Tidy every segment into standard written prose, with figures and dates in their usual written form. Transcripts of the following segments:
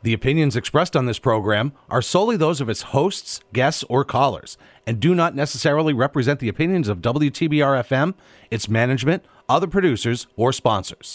The opinions expressed on this program are solely those of its hosts, guests, or callers, and do not necessarily represent the opinions of WTBR FM, its management, other producers, or sponsors.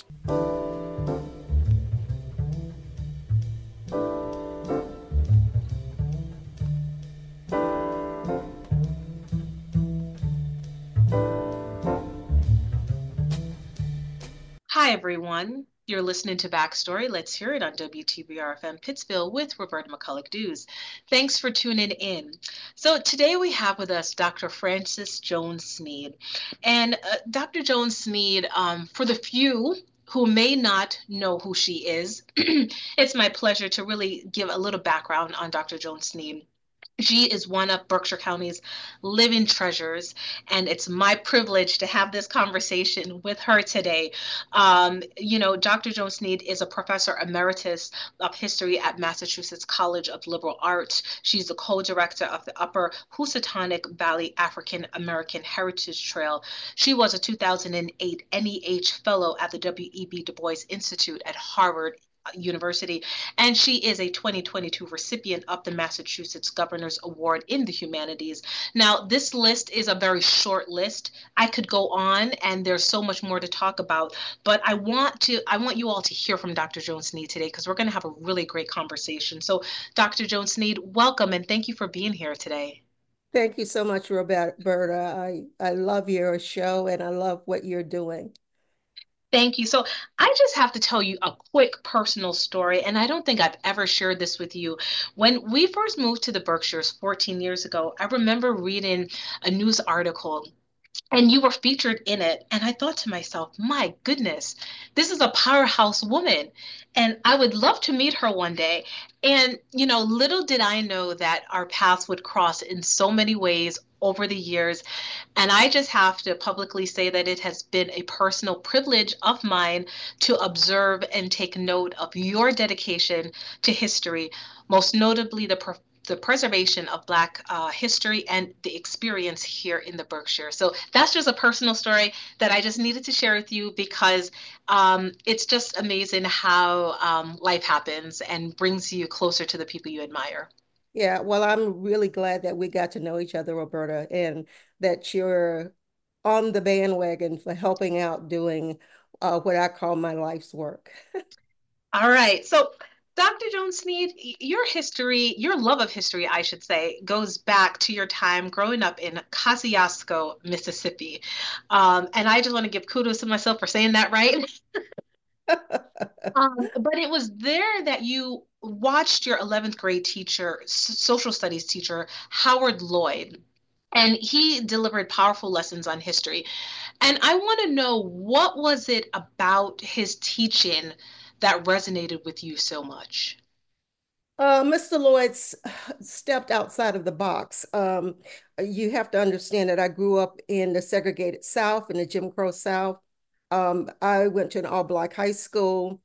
Hi, everyone. You're listening to Backstory. Let's hear it on WTBR FM Pittsville with Roberta McCulloch Dews. Thanks for tuning in. So today we have with us Dr. Frances Jones Sneed. And Dr. Jones Sneed, for the few who may not know who she is, it's my pleasure to really give a little background on Dr. Jones Sneed. She is one of Berkshire County's living treasures, and it's my privilege to have this conversation with her today. Dr. Jones Sneed is a professor emeritus of history at Massachusetts College of Liberal Arts. She's the co-director of the Upper Housatonic Valley African American Heritage Trail. She was a 2008 NEH Fellow at the W.E.B. Du Bois Institute at Harvard University, and she is a 2022 recipient of the Massachusetts Governor's Award in the Humanities. Now, this list is a very short list. I could go on, and there's so much more to talk about, but I want you all to hear from Dr. Jones Sneed today because we're going to have a really great conversation. So, Dr. Jones Sneed, welcome, and thank you for being here today. Thank you so much, Roberta. I love your show and I love what you're doing. Thank you. So I just have to tell you a quick personal story, and I don't think I've ever shared this with you. When we first moved to the Berkshires 14 years ago, I remember reading a news article and you were featured in it. And I thought to myself, my goodness, this is a powerhouse woman. And I would love to meet her one day. And, little did I know that our paths would cross in so many ways over the years. And I just have to publicly say that it has been a personal privilege of mine to observe and take note of your dedication to history, most notably the preservation of Black history and the experience here in the Berkshire. So that's just a personal story that I just needed to share with you because it's just amazing how life happens and brings you closer to the people you admire. Yeah, well, I'm really glad that we got to know each other, Roberta, and that you're on the bandwagon for helping out doing what I call my life's work. All right. So, Dr. Jones Sneed, your history, your love of history, I should say, goes back to your time growing up in Kosciuszko, Mississippi. And I just want to give kudos to myself for saying that right. But it was there that you watched your 11th grade teacher, social studies teacher, Howard Lloyd, and he delivered powerful lessons on history. And I want to know, what was it about his teaching that resonated with you so much? Mr. Lloyd stepped outside of the box. You have to understand that I grew up in the segregated South, in the Jim Crow South. I went to an all-Black high school.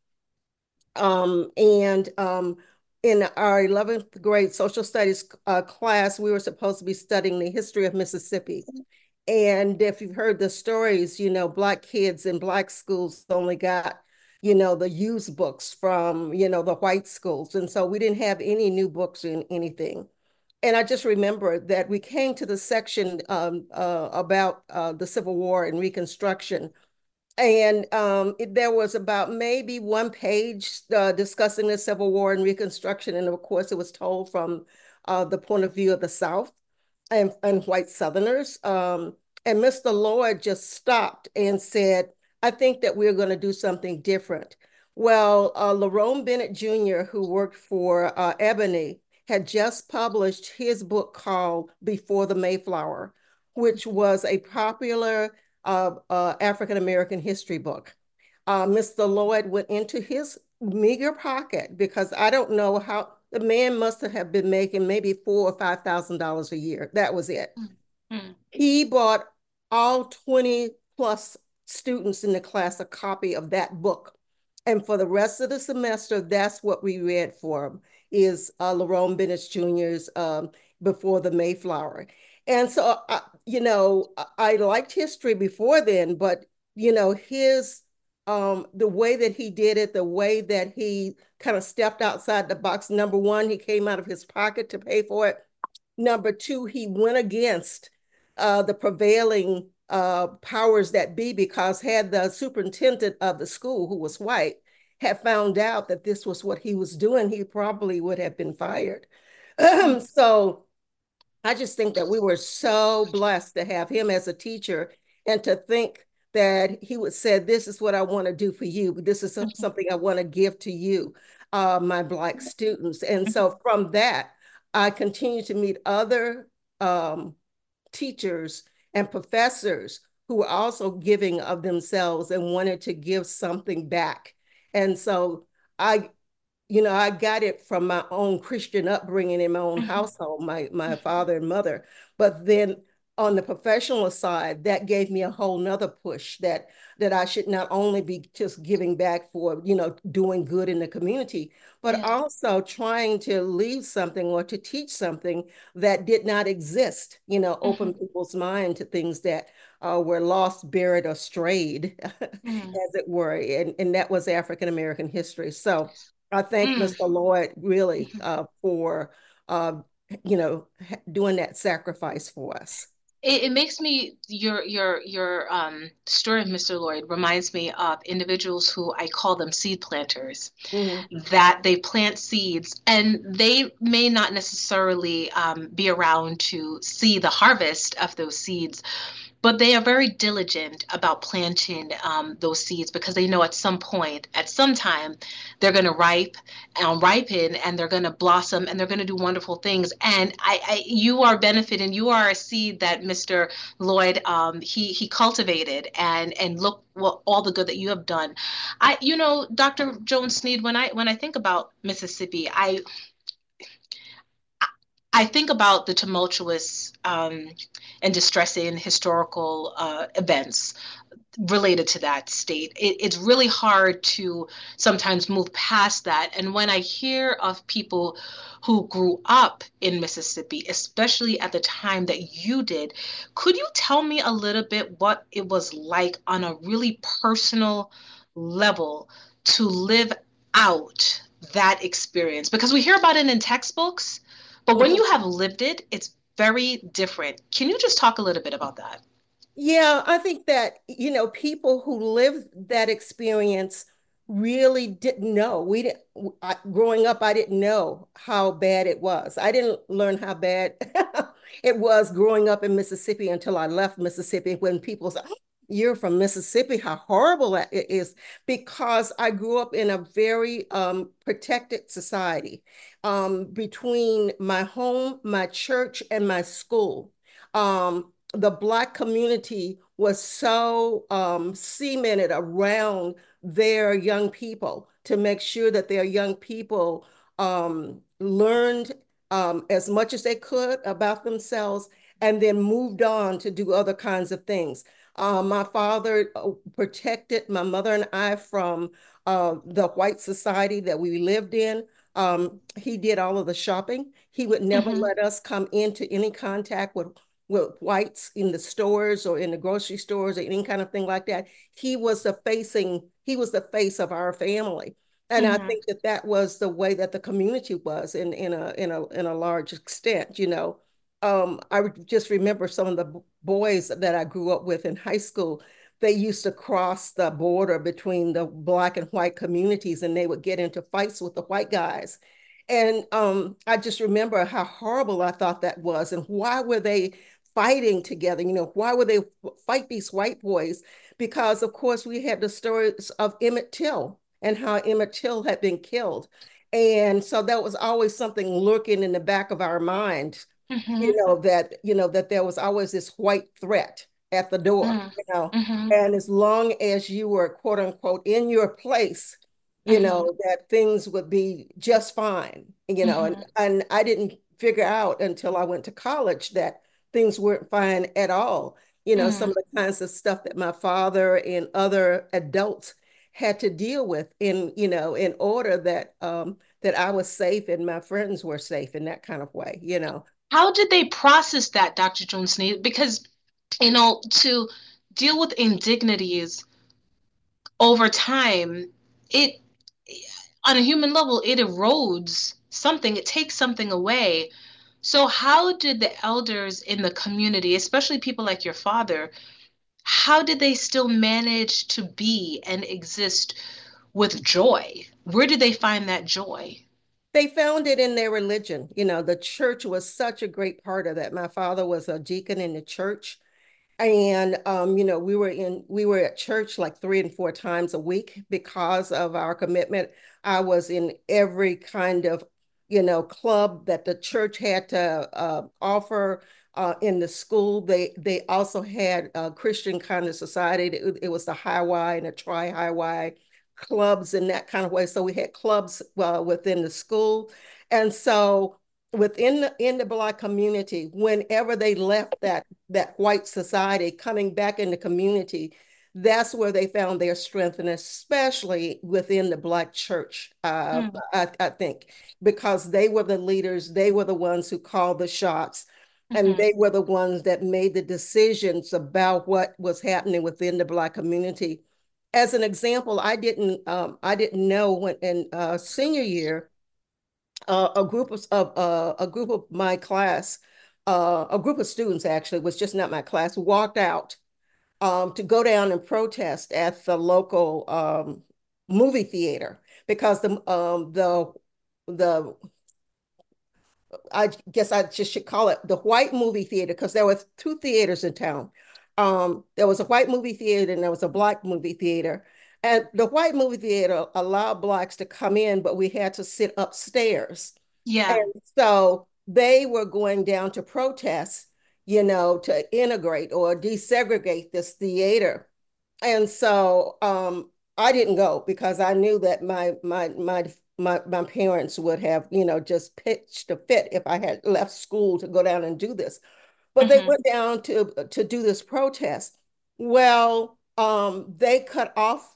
And in our 11th grade social studies class, we were supposed to be studying the history of Mississippi. And if you've heard the stories, Black kids in Black schools only got, the used books from, the white schools. And so we didn't have any new books or anything. And I just remember that we came to the section about the Civil War and Reconstruction. And there was about maybe one page discussing the Civil War and Reconstruction. And of course, it was told from the point of view of the South and white Southerners. And Mr. Lloyd just stopped and said, I think that we're going to do something different. Well, Lerone Bennett Jr., who worked for Ebony, had just published his book called Before the Mayflower, which was a popular African American history book. Mr. Lloyd went into his meager pocket because I don't know how the man must have been making maybe $4,000 or $5,000 a year. That was it. Mm-hmm. He bought all 20 plus students in the class a copy of that book. And for the rest of the semester, that's what we read for him is Lerone Bennett Jr.'s Before the Mayflower. And so, I liked history before then, but, his the way that he did it, the way that he kind of stepped outside the box. Number one, he came out of his pocket to pay for it. Number two, he went against the prevailing powers that be, because had the superintendent of the school, who was white, had found out that this was what he was doing, he probably would have been fired. So I just think that we were so blessed to have him as a teacher, and to think that he would say, this is what I want to do for you. This is something I want to give to you, my Black students. And so from that, I continue to meet other teachers and professors who are also giving of themselves and wanted to give something back. And so I I got it from my own Christian upbringing in my own household, my father and mother. But then on the professional side, that gave me a whole nother push that I should not only be just giving back for, doing good in the community, but Yeah. also trying to leave something or to teach something that did not exist, open people's mind to things that were lost, buried, or strayed, Mm. as it were. And that was African American history. So I thank Mm. Mr. Lloyd really for doing that sacrifice for us. It makes me your story of Mr. Lloyd reminds me of individuals who I call them seed planters, Mhm. that they plant seeds and they may not necessarily be around to see the harvest of those seeds, but they are very diligent about planting those seeds because they know at some point, at some time, they're going to ripen, and they're going to blossom, and they're going to do wonderful things. And you are benefiting. You are a seed that Mr. Lloyd he cultivated, and look what all the good that you have done. Dr. Jones Sneed, when I think about Mississippi, I think about the tumultuous and distressing historical events related to that state. It's really hard to sometimes move past that. And when I hear of people who grew up in Mississippi, especially at the time that you did, could you tell me a little bit what it was like on a really personal level to live out that experience? Because we hear about it in textbooks, but when Mhm. you have lived it, it's very different. Can you just talk a little bit about that? Yeah, I think that, people who lived that experience really didn't know. Growing up, I didn't know how bad it was. I didn't learn how bad it was growing up in Mississippi until I left Mississippi, when people say, "Oh, you're from Mississippi, how horrible that it is," because I grew up in a very protected society, between my home, my church, and my school. The Black community was so cemented around their young people to make sure that their young people learned as much as they could about themselves, and then moved on to do other kinds of things. My father protected my mother and I from the white society that we lived in. He did all of the shopping. He would never Hmm. let us come into any contact with whites in the stores or in the grocery stores or any kind of thing like that. He was the face of our family. And I Hmm. think that that was the way that the community was in a large extent. I just remember some of the boys that I grew up with in high school. They used to cross the border between the Black and white communities, and they would get into fights with the white guys. And I just remember how horrible I thought that was, and why were they fighting together? Why would they fight these white boys? Because, of course, we had the stories of Emmett Till and how Emmett Till had been killed. And so that was always something lurking in the back of our mind, Hmm. that there was always this white threat at the door, Hmm. you know. Hmm. And as long as you were, quote unquote, in your place, Hmm. that things would be just fine, Hmm. and I didn't figure out until I went to college that things weren't fine at all. Some Hmm. of the kinds of stuff that my father and other adults had to deal with in order that I was safe and my friends were safe in that kind of way. How did they process that, Dr. Jones Sneed? Because, to deal with indignities over time, it, on a human level, it erodes something, it takes something away. So, how did the elders in the community, especially people like your father, how did they still manage to be and exist with joy? Where did they find that joy? They found it in their religion. You know, the church was such a great part of that. My father was a deacon in the church. And you know, we were at church like 3 and 4 times a week because of our commitment. I was in every kind of, you know, club that the church had to offer in the school. They also had a Christian kind of society. It was the High Y and the Tri High Y clubs in that kind of way. So we had clubs within the school, and so within in the Black community, whenever they left that white society, coming back in the community, that's where they found their strength, and especially within the Black church, Mm, I think, because they were the leaders, they were the ones who called the shots, and mhm. they were the ones that made the decisions about what was happening within the Black community. As an example, I didn't know when in senior year, a group of my class, a group of students actually was just not my class, walked out to go down and protest at the local movie theater because the I guess I just should call it the white movie theater because there were two theaters in town. There was a white movie theater and there was a black movie theater. And the white movie theater allowed blacks to come in, but we had to sit upstairs. Yeah. And so they were going down to protest, you know, to integrate or desegregate this theater. And so I didn't go because I knew that my parents would have, you know, just pitched a fit if I had left school to go down and do this. But they Hmm. went down to do this protest. Well, they cut off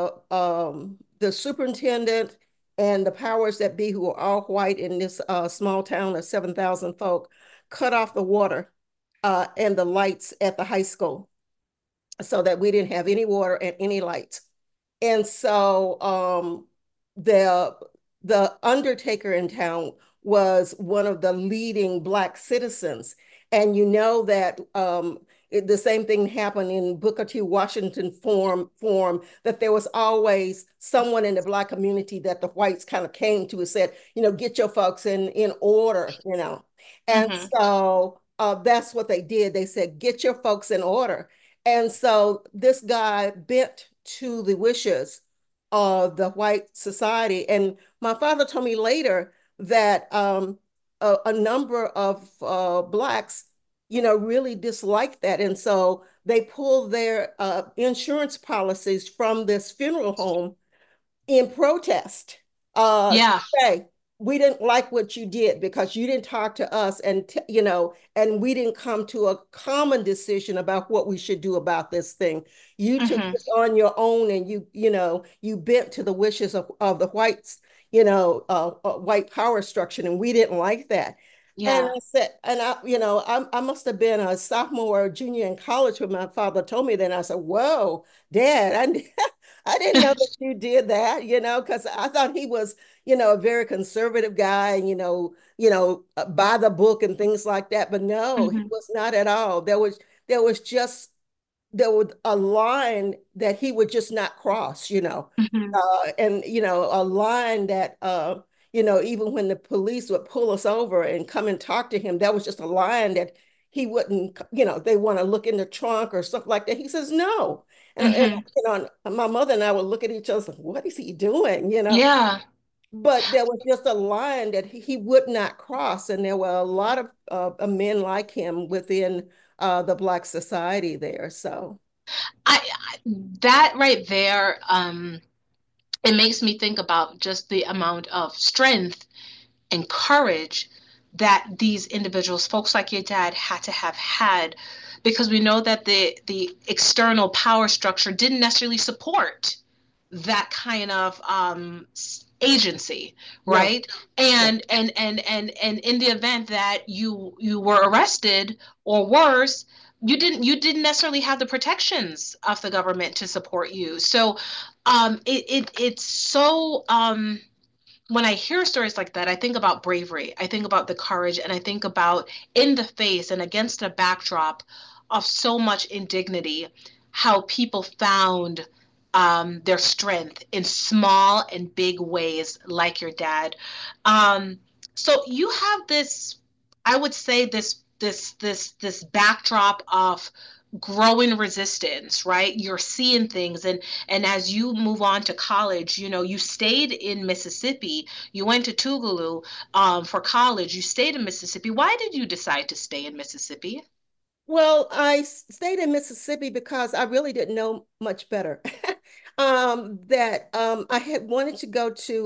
the superintendent and the powers that be, who are all white in this small town of 7,000 folk, cut off the water and the lights at the high school so that we didn't have any water and any lights. And so the the undertaker in town was one of the leading black citizens. And you know that the same thing happened in Booker T. Washington form, that there was always someone in the black community that the whites kind of came to and said, you know, get your folks in order, you know. And Hmm. so that's what they did. They said, get your folks in order. And so this guy bent to the wishes of the white society. And my father told me later that a number of blacks, you know, really disliked that. And so they pulled their insurance policies from this funeral home in protest, to Yeah. say we didn't like what you did because you didn't talk to us, and you know, and we didn't come to a common decision about what we should do about this thing. You took Hmm. this on your own, and you know, you bent to the wishes of the whites, you know, white power structure, and we didn't like that. And Yeah. I said, and you know, I must have been a sophomore or junior in college when my father told me that. And I said, "Whoa, Dad, I didn't know that you did that, you know, because I thought he was, you know, a very conservative guy, and, by the book and things like that. But no, he Hmm. was not at all. There was just there was a line that he would just not cross, you know. Hmm. And you know, a line that you know, even when the police would pull us over and come and talk to him, that was just a line that he wouldn't, you know, they want to look in the trunk or stuff like that. He says no. And Hmm. you know, my mother and I would look at each other like, what is he doing? You know, Yeah. but there was just a line that he would not cross. And there were a lot of men like him within the Black society there. So I that right there, it makes me think about just the amount of strength and courage that these individuals, folks like your dad, had to have had, because we know that the external power structure didn't necessarily support that kind of agency, no, right? no. And in the event that you were arrested or worse, you didn't necessarily have the protections of the government to support you. So it's so when I hear stories like that, I think about bravery, I think about the courage, and I think about in the face and against a backdrop of so much indignity, how people found their strength in small and big ways, like your dad. Um, so you have this, I would say, this backdrop of growing resistance, right? You're seeing things, and as you move on to college, you stayed in Mississippi. You went to Tougaloo for college. You stayed in Mississippi. Why did you decide to stay in Mississippi? Well, I stayed in Mississippi because I really didn't know much better. That I had wanted to go to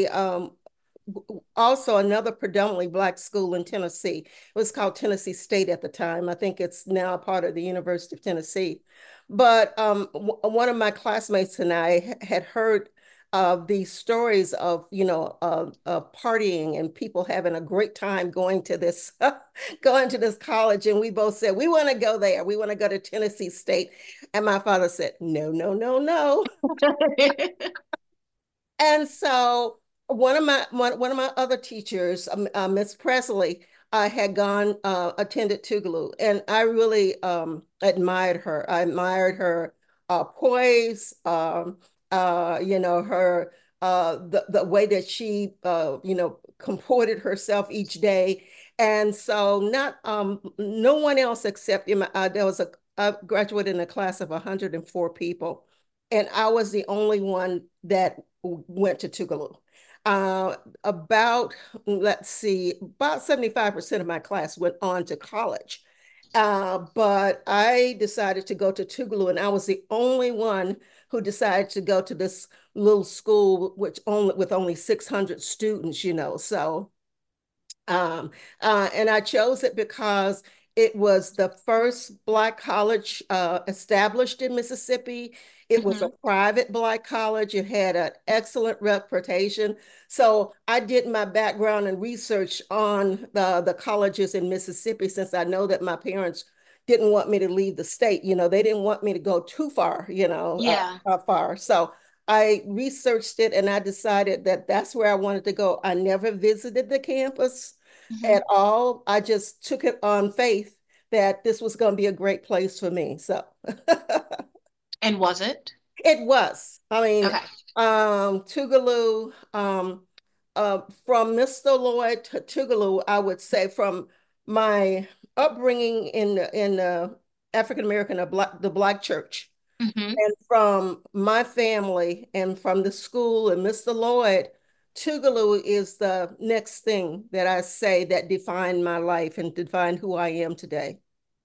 also another predominantly Black school in Tennessee. It was called Tennessee State at the time. I think it's now a part of the University of Tennessee. But one of my classmates and I had heard these stories of, partying and people having a great time going to this going to this college. And we both said, we want to go there. We want to go to Tennessee State. And my father said, no, no, no, no. And so one of my other teachers, Miss Presley, had gone attended Tougaloo, and I really admired her. I admired her poise, her the way that she comported herself each day, and so not no one else except there was a I graduated in a class of 104 people, and I was the only one that went to Tougaloo. About, let's see, about 75% of my class went on to college. But I decided to go to Tougaloo, and I was the only one who decided to go to this little school, which only with only 600 students, So um, and I chose it because it was the first Black college established in Mississippi. It was a Hmm. private Black college. It had an excellent reputation. So I did my background and research on the colleges in Mississippi, since I know that my parents didn't want me to leave the state. They didn't want me to go too far, Yeah. far. So I researched it and I decided that that's where I wanted to go. I never visited the campus Hmm. at all. I just took it on faith that this was going to be a great place for me. So And was it? it was. I mean, Okay. Tougaloo, from Mr. Lloyd to Tougaloo, I would say from my upbringing in the African American, the Black church, Hmm. and from my family and from the school and Mr. Lloyd, Tougaloo is the next thing that I say that defined my life and defined who I am today.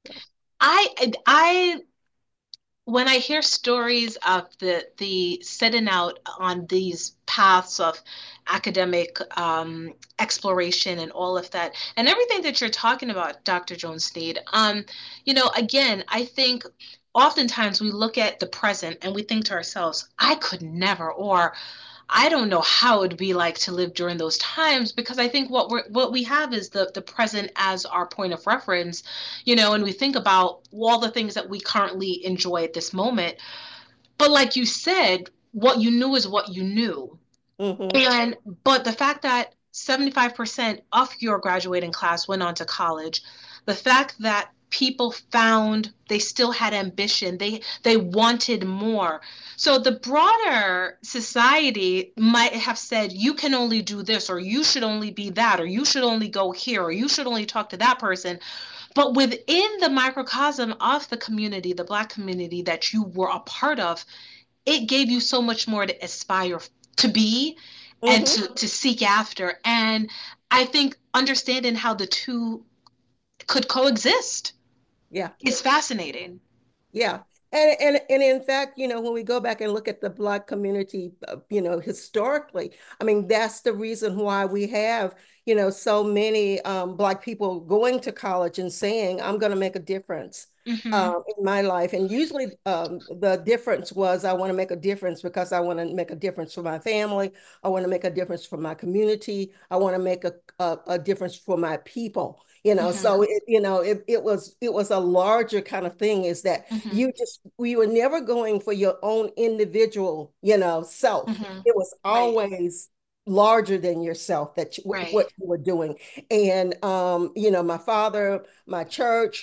I when I hear stories of the setting out on these paths of academic exploration and all of that, and everything that you're talking about, Dr. Jones Sneed, again, I think oftentimes we look at the present and we think to ourselves, I could never, or I don't know how it'd be like to live during those times, because I think what we have is the present as our point of reference, and we think about all the things that we currently enjoy at this moment. But like you said, what you knew is what you knew. Hmm. And but the fact that 75% of your graduating class went on to college, the fact that people found they still had ambition, they wanted more. So the broader society might have said you can only do this, or you should only be that, or you should only go here, or you should only talk to that person. But within the microcosm of the community, the Black community that you were a part of, it gave you so much more to aspire to be and Hmm. to seek after. And I think understanding how the two could coexist Yeah. is fascinating. Yeah. And in fact, when we go back and look at the Black community, historically, I mean, that's the reason why we have, so many Black people going to college and saying, I'm going to make a difference Hmm. in my life. And usually the difference was, I want to make a difference because I want to make a difference for my family. I want to make a difference for my community. I want to make a difference for my people. So Hmm. it was a larger kind of thing, is that Hmm. we were never going for your own individual, self. Hmm. It was Right. always larger than yourself, Right. what you were doing. And my father, my church,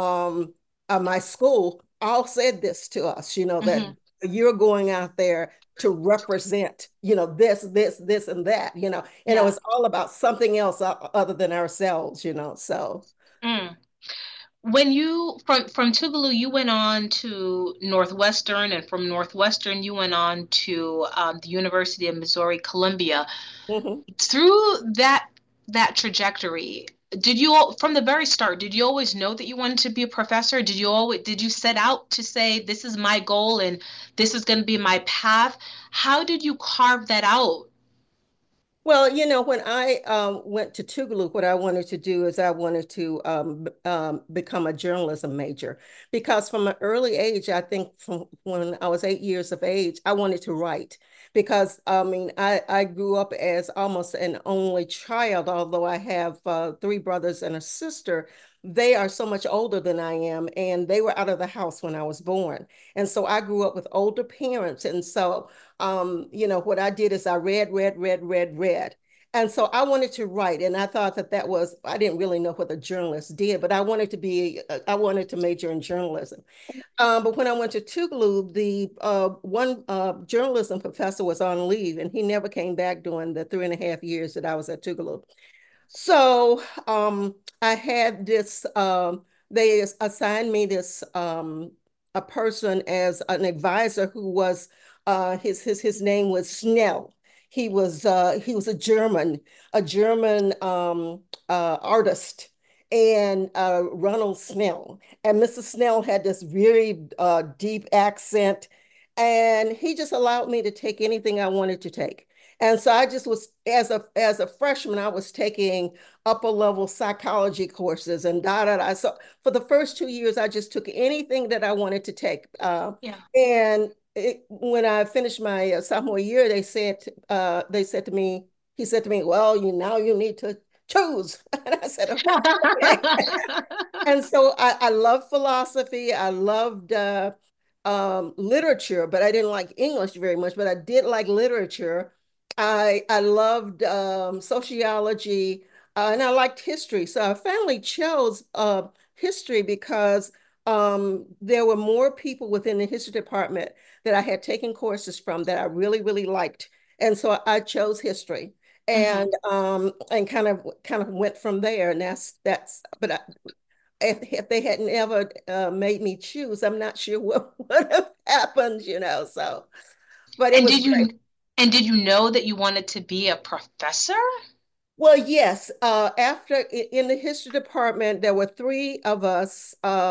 my school all said this to us, that Hmm. you're going out there to represent, this, and that, and it Yeah. was all about something else other than ourselves, so. Mm. When you from Tougaloo, you went on to Northwestern, and from Northwestern, you went on to the University of Missouri Columbia. Mhm. Through that trajectory, from the very start, did you always know that you wanted to be a professor? Did you set out to say this is my goal and this is going to be my path? How did you carve that out? Well, when I went to Tougaloo, what I wanted to do is I wanted to become a journalism major, because from an early age, I think from when I was 8 years of age, I wanted to write. Because I mean, I grew up as almost an only child, although I have three brothers and a sister. They are so much older than I am, and they were out of the house when I was born. And so I grew up with older parents. And so what I did is I read, read, read, read, read. And so I wanted to write, and I thought that I didn't really know what a journalist did, but I wanted to major in journalism. But when I went to Tougaloo, the one journalism professor was on leave, and he never came back during the 3.5 years that I was at Tougaloo. So I had this, they assigned me this, a person as an advisor who was, his name was Snell. He was a German artist, and Ronald Snell. And Mr. Snell had this very deep accent, and he just allowed me to take anything I wanted to take. And so I just was, as a freshman, I was taking upper level psychology courses and da da da. So for the first 2 years, I just took anything that I wanted to take. Yeah. When I finished my sophomore year, they said to me, he said to me, "Well, now you need to choose." And I said, "Okay." And so I love philosophy. I loved literature, but I didn't like English very much, but I did like literature. I loved sociology, and I liked history. So I finally chose history because there were more people within the history department that I had taken courses from that I really, really liked. And so I chose history, Hmm. and kind of went from there. And but if they hadn't ever made me choose, I'm not sure what would have happened, so, but it And was did great. you know that you wanted to be a professor? Well, yes. In the history department, there were three of us.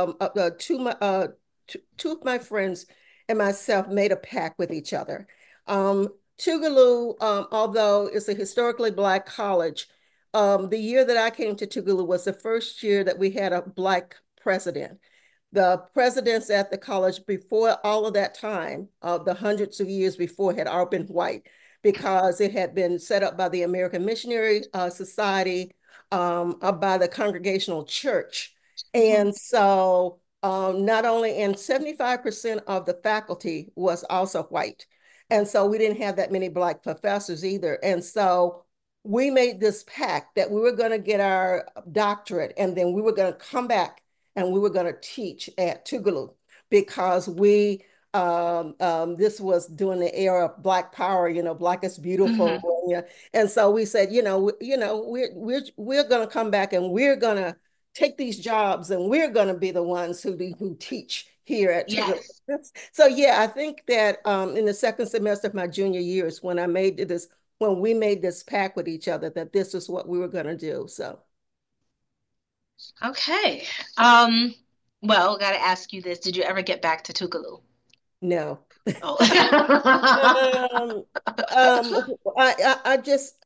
Two of my friends and myself made a pact with each other. Tougaloo, although it's a historically Black college, the year that I came to Tougaloo was the first year that we had a Black president. The presidents at the college before all of that time, the hundreds of years before, had all been white, because it had been set up by the American Missionary Society, by the Congregational Church. Hmm. And so not only, and 75% of the faculty was also white. And so we didn't have that many Black professors either. And so we made this pact that we were going to get our doctorate, and then we were going to come back and we were going to teach at Tougaloo, because this was during the era of Black Power, Black is beautiful. Hmm. Yeah. And so we said, we're going to come back, and we're going to take these jobs, and we're going to be the ones who teach here at Tougaloo. Yes. So yeah, I think that in the second semester of my junior years, when we made this pact with each other, that this is what we were going to do. So Okay. Um, well, gotta ask you this. Did you ever get back to Tougaloo? no. Oh. Um, I just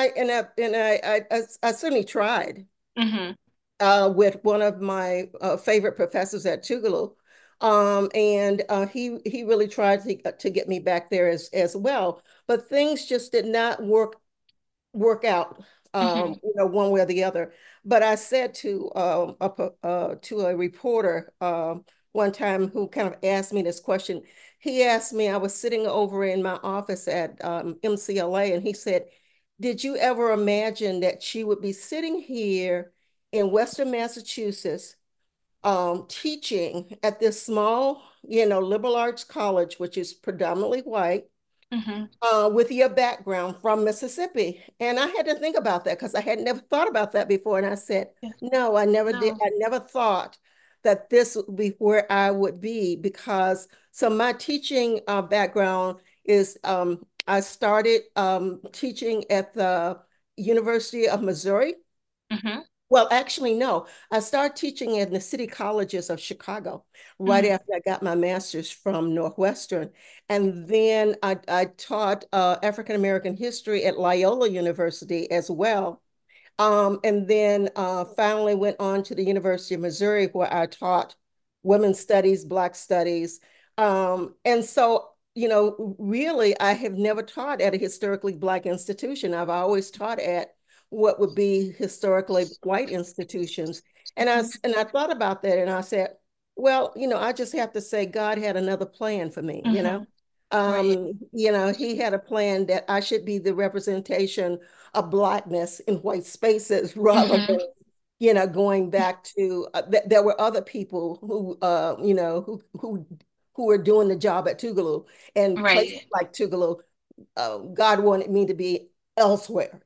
I certainly tried Hmm. with one of my favorite professors at Tougaloo, and he really tried to get me back there as well, but things just did not work out Hmm. one way or the other. But I said to a reporter one time who kind of asked me this question. He asked me, I was sitting over in my office at MCLA, and he said, "Did you ever imagine that she would be sitting here in Western Massachusetts?" Teaching at this small, liberal arts college, which is predominantly white, Hmm. with your background from Mississippi. And I had to think about that because I had never thought about that before. And I said, Yeah. no, I never did. No. I never thought that this would be where I would be because so my teaching background is I started teaching at the University of Missouri. Hmm. Well, actually, no. I started teaching in the city colleges of Chicago right Hmm. after I got my master's from Northwestern. And then I taught African American history at Loyola University as well. And then finally went on to the University of Missouri where I taught women's studies, Black studies. And so, really, I have never taught at a historically Black institution. I've always taught at what would be historically white institutions. And I thought about that and I said, well, I just have to say God had another plan for me, Hmm. Right. he had a plan that I should be the representation of Blackness in white spaces rather Hmm. than, going back to there were other people who, who were doing the job at Tougaloo and places Right. like Tougaloo. God wanted me to be elsewhere.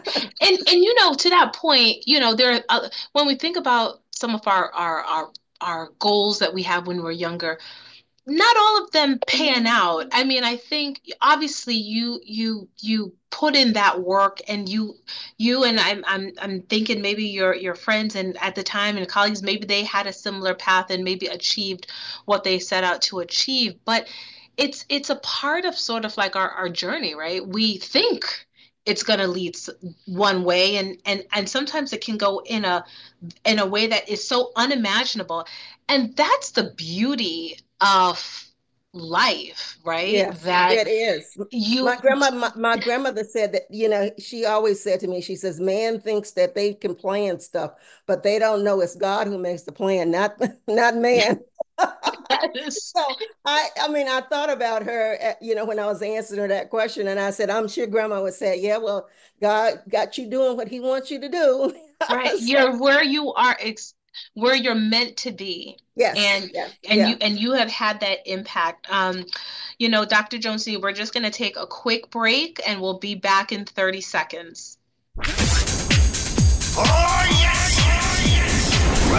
And to that point, there when we think about some of our goals that we have when we're younger, not all of them pan out. I mean, I think obviously you put in that work, and you and I'm thinking maybe your friends and at the time and colleagues, maybe they had a similar path and maybe achieved what they set out to achieve. But it's a part of sort of like our journey, right? We think it's going to lead one way, and sometimes it can go in a way that is so unimaginable. And that's the beauty of life, right? Yes, That it is. you, My grandmother said that, she always said to me, she says, man thinks that they can plan stuff, but they don't know it's God who makes the plan, not not man. yes, So I mean, I thought about her, when I was answering her that question, and I said, I'm sure Grandma would say, yeah, well, God got you doing what He wants you to do. right. So, You're where you are, where you're meant to be. yes, And yeah, and you yeah. and you have had that impact. Dr. Jones, we're just going to take a quick break and we'll be back in 30 seconds. Oh, yes!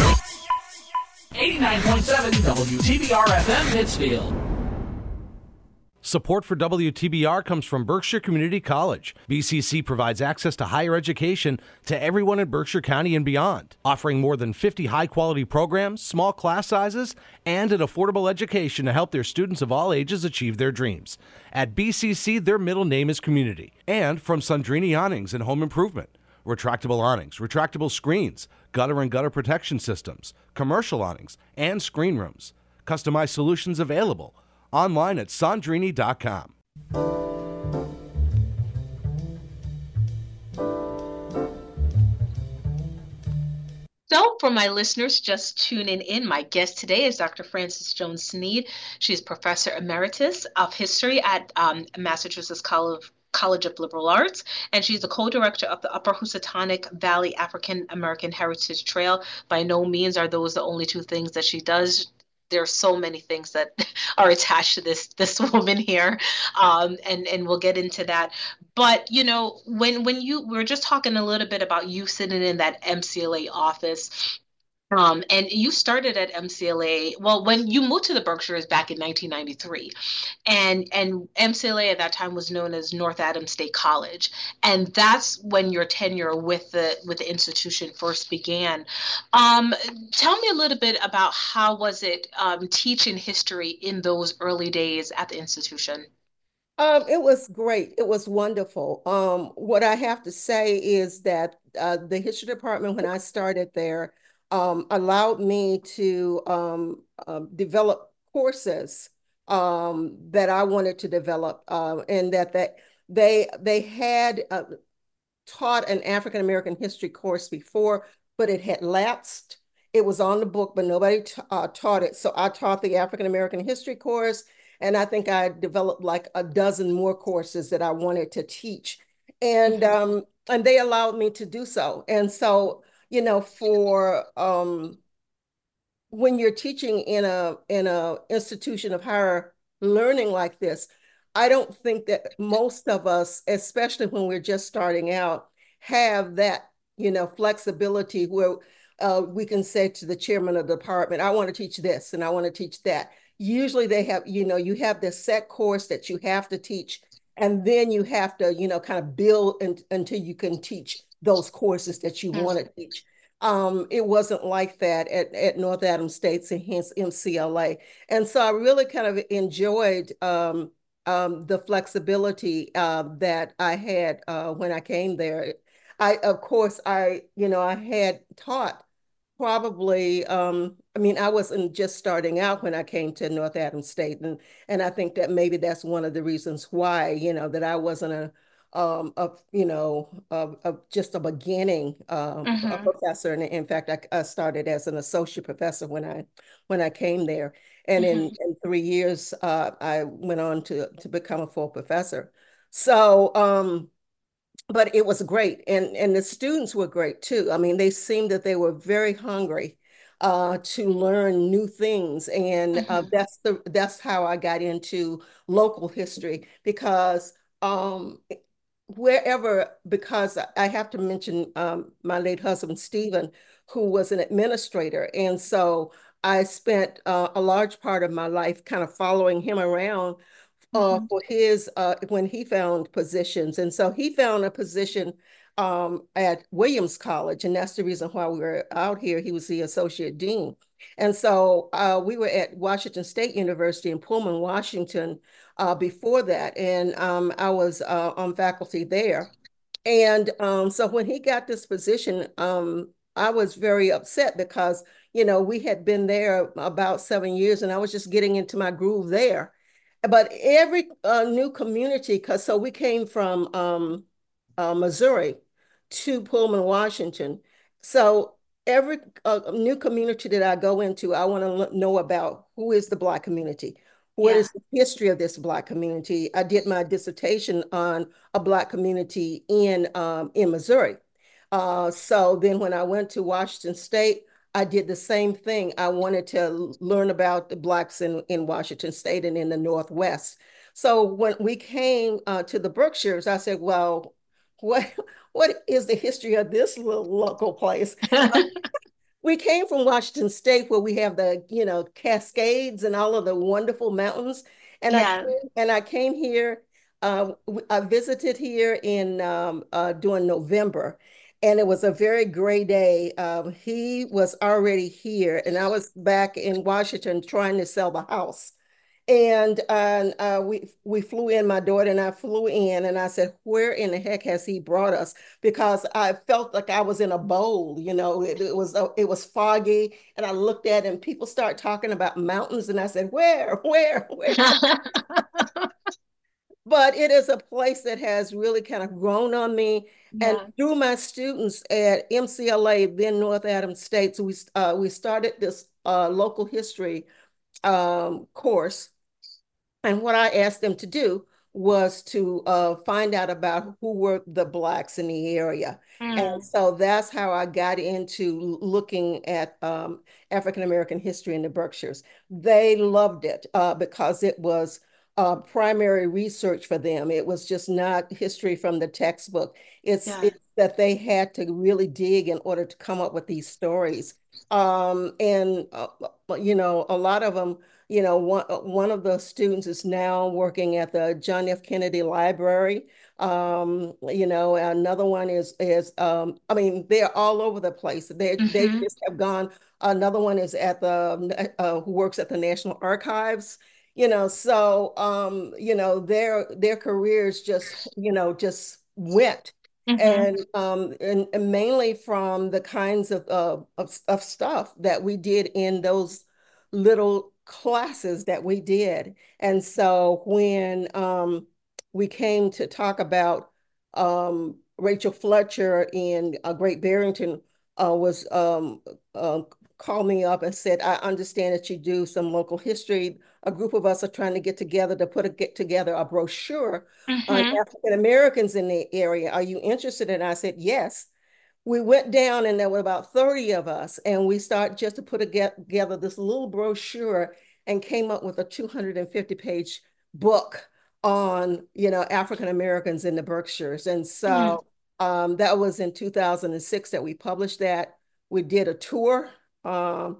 89.7 WTBR FM Pittsfield. Support for WTBR comes from Berkshire Community College. BCC provides access to higher education to everyone in Berkshire County and beyond, offering more than 50 high-quality programs, small class sizes, and an affordable education to help their students of all ages achieve their dreams. At BCC, their middle name is community. And from Sundrini Awnings and Home Improvement. Retractable awnings, retractable screens, gutter and gutter protection systems, commercial awnings, and screen rooms. Customized solutions available. Online at Sandrini.com. So, for my listeners just tuning in, my guest today is Dr. Frances Jones Sneed. She's Professor Emeritus of History at Massachusetts College of Liberal Arts, and she's the co-director of the Upper Housatonic Valley African American Heritage Trail. By no means are those the only two things that she does. There's so many things that are attached to this woman here, and we'll get into that. But when you we were just talking a little bit about you sitting in that MCLA office, and you started at MCLA. Well, when you moved to the Berkshires back in 1993, and MCLA at that time was known as North Adams State College, and that's when your tenure with the institution first began. Um, Tell me a little bit about how was it teaching history in those early days at the institution? It was great. It was wonderful. What I have to say is that the history department, when I started there, allowed me to develop courses that I wanted to develop, and that they had taught an African American history course before, but it had lapsed. It was on the book, but nobody taught it. So I taught the African American history course, and I think I developed like a dozen more courses that I wanted to teach. And they allowed me to do so. And so, for when you're teaching in a institution of higher learning like this, I don't think that most of us, especially when we're just starting out, have that, flexibility where we can say to the chairman of the department, I want to teach this and I want to teach that. Usually they have, you have this set course that you have to teach, and then you have to, kind of build until you can teach those courses that you want to teach. It wasn't like that at North Adams States and hence MCLA. And so I really kind of enjoyed the flexibility that I had when I came there. Of course, I had taught probably, I mean, I wasn't just starting out when I came to North Adams State. And I think that maybe that's one of the reasons why, that I wasn't just a beginning a Mm-hmm. professor. And in fact, I started as an associate professor when I came there. And Mm-hmm. in 3 years, I went on to become a full professor. So, but it was great, and the students were great too. I mean, they seemed that they were very hungry to learn new things, and Mm-hmm. that's how I got into local history because because I have to mention my late husband Stephen, who was an administrator, and so I spent a large part of my life kind of following him around Mm-hmm. for his when he found positions. And so he found a position at Williams College, and that's the reason why we were out here. He was the associate dean. And so we were at Washington State University in Pullman, Washington before that. And I was on faculty there. And so when he got this position, I was very upset because, we had been there about 7 years and I was just getting into my groove there. But every new community, because so we came from Missouri to Pullman, Washington. So every new community that I go into, I want to know about who is the Black community. What Yeah. is the history of this Black community? I did my dissertation on a Black community in Missouri. So then when I went to Washington State, I did the same thing. I wanted to learn about the Blacks in Washington State and in the Northwest. So when we came to the Berkshires, I said, well, what what is the history of this little local place? We came from Washington State where we have the, Cascades and all of the wonderful mountains. And I Yeah. came and I came here. I visited here in during November, and it was a very gray day. He was already here, and I was back in Washington trying to sell the house. And we flew in, my daughter and I flew in, and I said, where in the heck has he brought us? Because I felt like I was in a bowl, it was foggy, and I looked at it and people start talking about mountains, and I said, where? But it is a place that has really kind of grown on me. And Yeah. through my students at MCLA, then North Adams State, so we started this local history course. And what I asked them to do was to find out about who were the Blacks in the area. And Mm. so that's how I got into looking at African American history in the Berkshires. They loved it because it was primary research for them. It was just not history from the textbook. Yeah. It's that they had to really dig in order to come up with these stories. And a lot of them, one of the students is now working at the John F. Kennedy Library. Another one I mean, they're all over the place. They Mm-hmm. just have gone. Another one is at the who works at the National Archives. So their careers just went. Mm-hmm. And mainly from the kinds of stuff that we did in those little classes that we did. And so when we came to talk about Rachel Fletcher in Great Barrington was called me up and said, I understand that you do some local history. A group of us are trying to get together to get together a brochure on Mm-hmm. African Americans in the area. Are you interested? And I said, yes. We went down and there were about 30 of us, and we started just to put together this little brochure and came up with a 250-page book on, African Americans in the Berkshires. And Mm-hmm. so that was in 2006 that we published that. We did a tour. Um,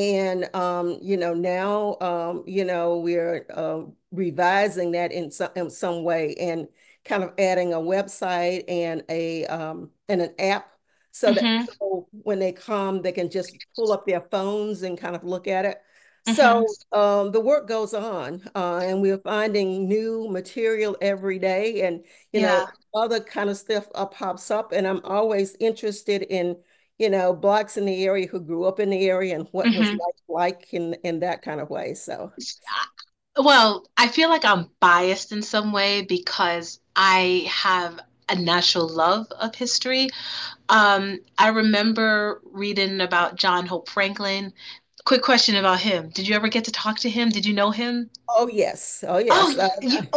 now, we're revising that in some way and kind of adding a website and an app so that Mm-hmm. people, when they come, they can just pull up their phones and kind of look at it. Mm-hmm. So the work goes on, and we're finding new material every day, and Yeah. other kind of stuff pops up. And I'm always interested in blacks in the area who grew up in the area and what was Mm-hmm. like in that kind of way. So Well, I feel like I'm biased in some way because I have a natural love of history. I remember reading about John Hope Franklin. Quick question about him. Did you ever get to talk to him? Did you know him? oh yes, oh Oh, yes.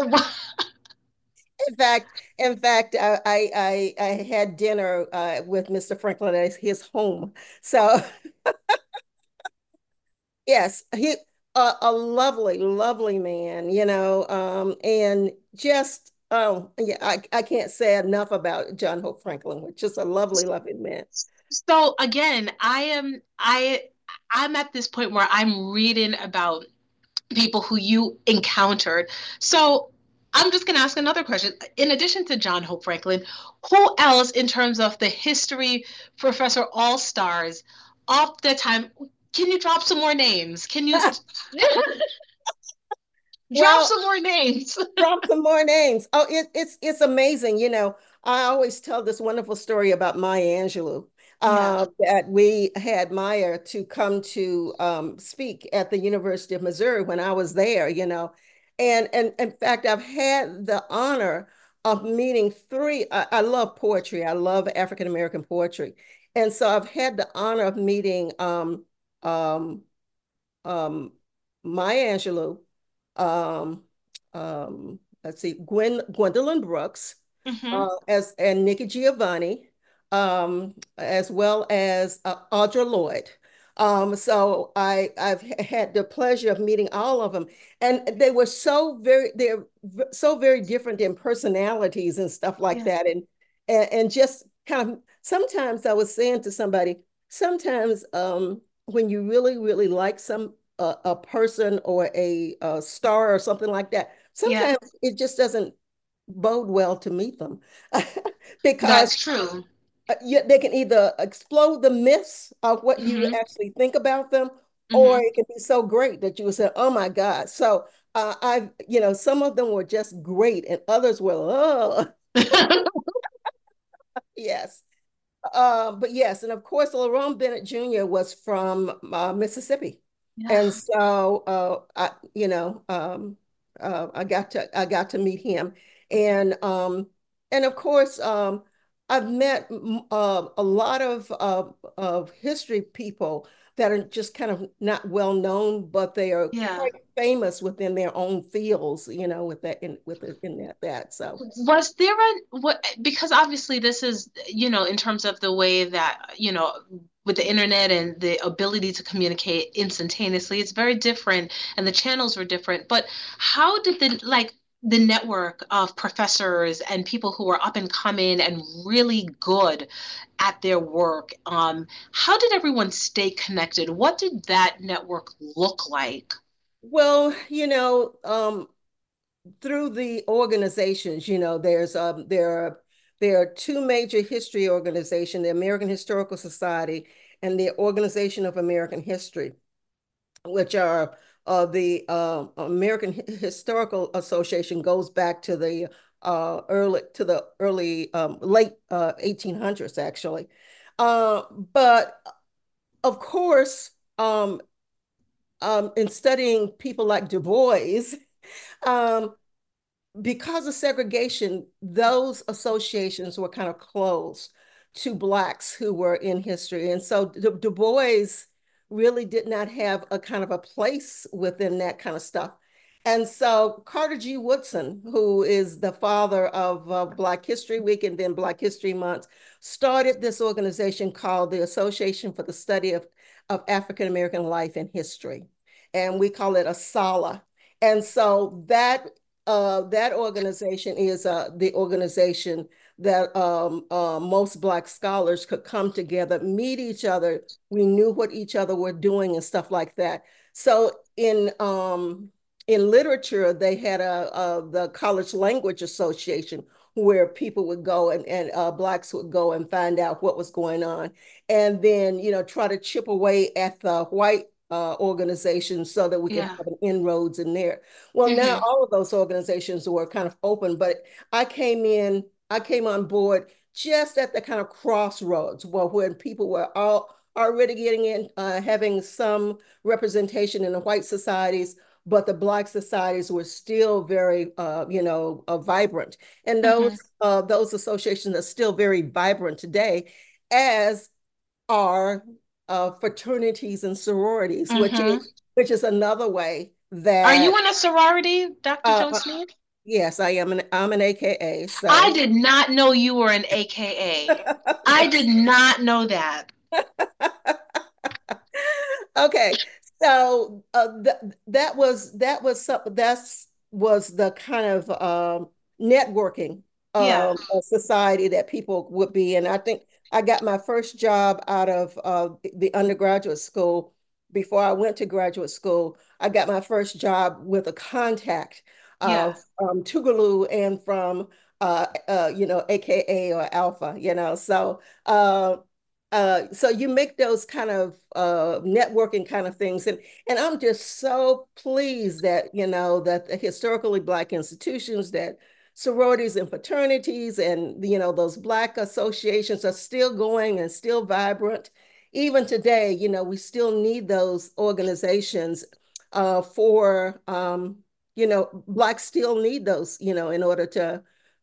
In fact, I had dinner with Mr. Franklin at his home. So yes, he a lovely, lovely man, and just yeah, I can't say enough about John Hope Franklin, which is a lovely, lovely man. so again, I'm at this point where I'm reading about people who you encountered. So I'm just going to ask another question. In addition to John Hope Franklin, who else, in terms of the history professor all stars of the time, can you drop some more names? Can you drop Well, some more names? drop some more names. Oh, it's amazing. I always tell this wonderful story about Maya Angelou. Yeah, That we had Maya to come to speak at the University of Missouri when I was there. And in fact, I've had the honor of meeting three. I love poetry. I love African American poetry, and so I've had the honor of meeting um, um, Maya Angelou, let's see, Gwendolyn Brooks, hmm, as and Nikki Giovanni, as well as Audra Lloyd. So I've had the pleasure of meeting all of them, and they're so very different in personalities and stuff like yeah, that, and just kind of sometimes I was saying to somebody, sometimes when you really really like a person or a star or something like that, yeah, sometimes it just doesn't bode well to meet them because that's true. they can either explode the myths of what you Hmm. actually think about them, or Hmm. it can be so great that you would say, "Oh my God!" So some of them were just great, and others were, oh, yes. But yes, and of course, Lerone Bennett Jr. was from Mississippi, Yeah, and so I got to meet him, and of course, I've met a lot of history people that are just kind of not well known, but they are yeah. quite famous within their own fields, with that that. So Was there a what, because obviously this is, in terms of the way that, with the internet and the ability to communicate instantaneously, it's very different and the channels were different. But how did the network of professors and people who are up and coming and really good at their work, how did everyone stay connected? What did that network look like? well, through the organizations, there are two major history organizations, the American Historical Society and the Organization of American History, which are the American Historical Association goes back to the early late 1800s actually. But of course, in studying people like Du Bois, um, because of segregation, those associations were kind of closed to Blacks who were in history. And so Du Bois really did not have a kind of a place within that kind of stuff. And so Carter G. Woodson, who is the father of Black History Week and then Black History Month, started this organization called the Association for the Study of African American Life and History. And we call it ASALH. And so that organization is the organization that most Black scholars could come together, meet each other. We knew what each other were doing and stuff like that. So in literature, they had the College Language Association where people would go and Blacks would go and find out what was going on, and then try to chip away at the white organizations so that we can have an inroads in there. Well, now all of those organizations were kind of open, but I came on board just at the kind of crossroads when people were all already getting in, having some representation in the white societies, but the Black societies were still very, vibrant. And those associations are still very vibrant today, as are fraternities and sororities, which is another way that. Are you in a sorority, Dr. Jones-Sneed? Yes, I am. I'm an AKA. So. I did not know you were an AKA. I did not know that. Okay, so that was the kind of networking a society that people would be in. I think I got my first job out of the undergraduate school. Before I went to graduate school, I got my first job with a contact from Tougaloo and from AKA or Alpha, so you make those kind of networking kind of things, and I'm just so pleased that that the historically Black institutions, that sororities and fraternities, and those Black associations are still going and still vibrant. Even today, we still need those organizations for Blacks still need those, in order to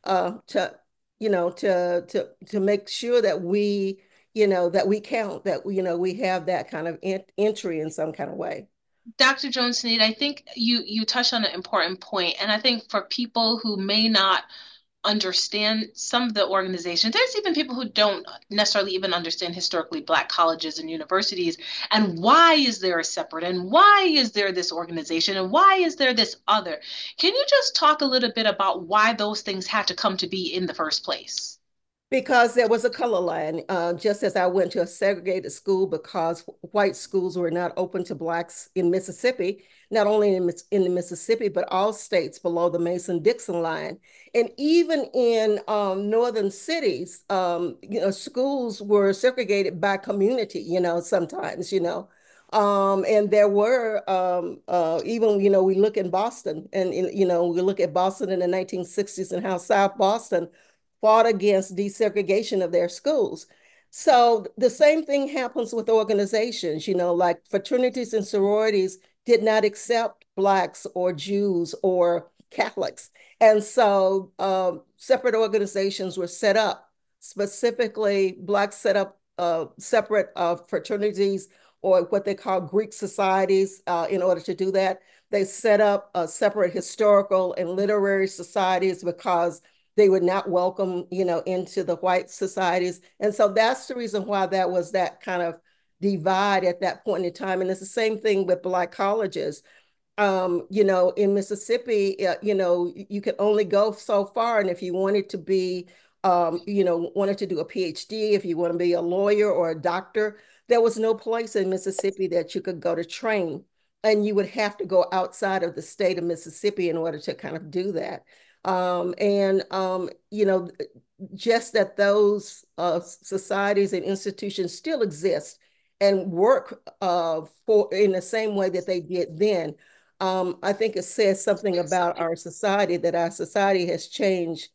make sure that we that we count, that we have that kind of entry in some kind of way. Dr. Jones-Sneed, I think you touched on an important point, and I think for people who may not understand some of the organizations, there's even people who don't necessarily even understand historically Black colleges and universities, and why is there a separate, and why is there this organization, and why is there this other? Can you just talk a little bit about why those things had to come to be in the first place? Because there was a color line, just as I went to a segregated school because white schools were not open to Blacks in Mississippi, not only in the Mississippi, but all states below the Mason-Dixon line. And even in northern cities, schools were segregated by community, sometimes, and there were even, we look in Boston and, we look at Boston in the 1960s and how South Boston fought against desegregation of their schools. So the same thing happens with organizations, like fraternities and sororities did not accept Blacks or Jews or Catholics. And so separate organizations were set up. Specifically, Blacks set up separate fraternities, or what they call Greek societies. In order to do that, they set up separate historical and literary societies because they would not welcome, into the white societies. And so that's the reason why that was that kind of divide at that point in time. And it's the same thing with Black colleges. In Mississippi, you could only go so far. And if you wanted to be, wanted to do a PhD, if you want to be a lawyer or a doctor, there was no place in Mississippi that you could go to train. And you would have to go outside of the state of Mississippi in order to kind of do that. Just that those societies and institutions still exist and work in the same way that they did then. I think it says something about our society, that our society has changed.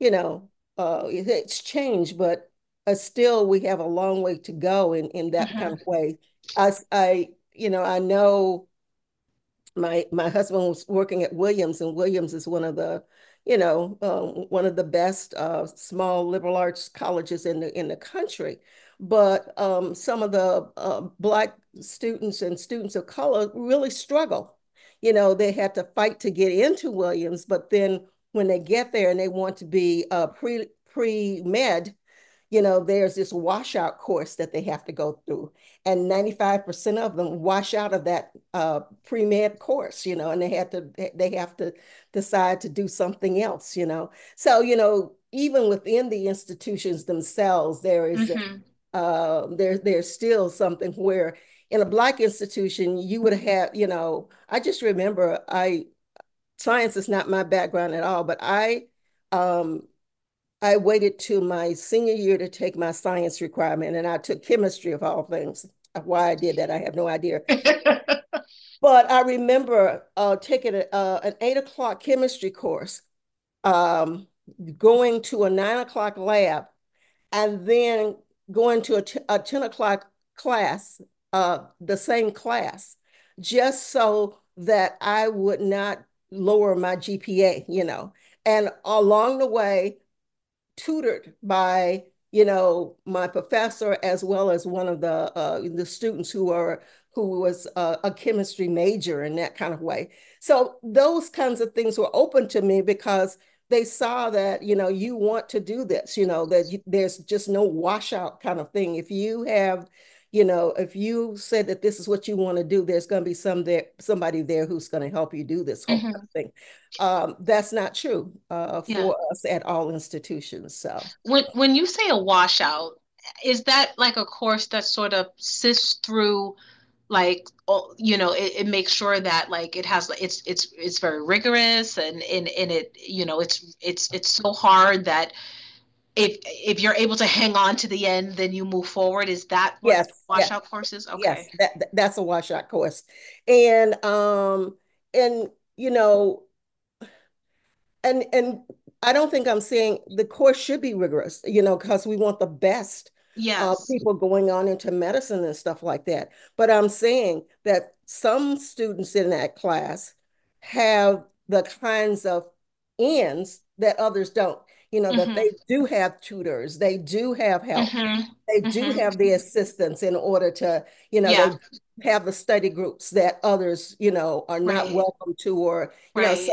It's changed, but still we have a long way to go in that kind of way. I know my husband was working at Williams, and Williams is one of the one of the best small liberal arts colleges in the country. But some of the Black students and students of color really struggle. They had to fight to get into Williams, but then when they get there and they want to be pre-med, there's this washout course that they have to go through. And 95% of them wash out of that pre-med course, and they have to decide to do something else. So, even within the institutions themselves, Mm-hmm. there's still something where in a Black institution, you would have, I just remember science is not my background at all, but um, I waited to my senior year to take my science requirement, and I took chemistry of all things. Why I did that, I have no idea. But I remember taking an 8 o'clock chemistry course, um, going to a 9 o'clock lab, and then going to a 10 o'clock class, the same class, just so that I would not lower my GPA. And along the way, tutored by my professor as well as one of the students who was a chemistry major in that kind of way. So those kinds of things were open to me because they saw that you want to do this, that there's just no washout kind of thing. If you said that this is what you want to do, there's going to be somebody there who's going to help you do this whole Mm-hmm. thing. That's not true Yeah. for us at all institutions. So When you say a washout, is that like a course that sort of sifts through like it makes sure that like it has it's very rigorous and it it's so hard that if you're able to hang on to the end, then you move forward. Is that what yes, yes, washout course is? Okay. yes, that's a washout course, and and you know and I don't think I'm saying the course should be rigorous, because we want the best Yes. people going on into medicine and stuff like that. But I'm saying that some students in that class have the kinds of ends that others don't. That Mm-hmm. they do have tutors, they do have help, Mm-hmm. they do Mm-hmm. have the assistance in order to, Yeah. they have the study groups that others, are not Right. welcome to, or, so Right.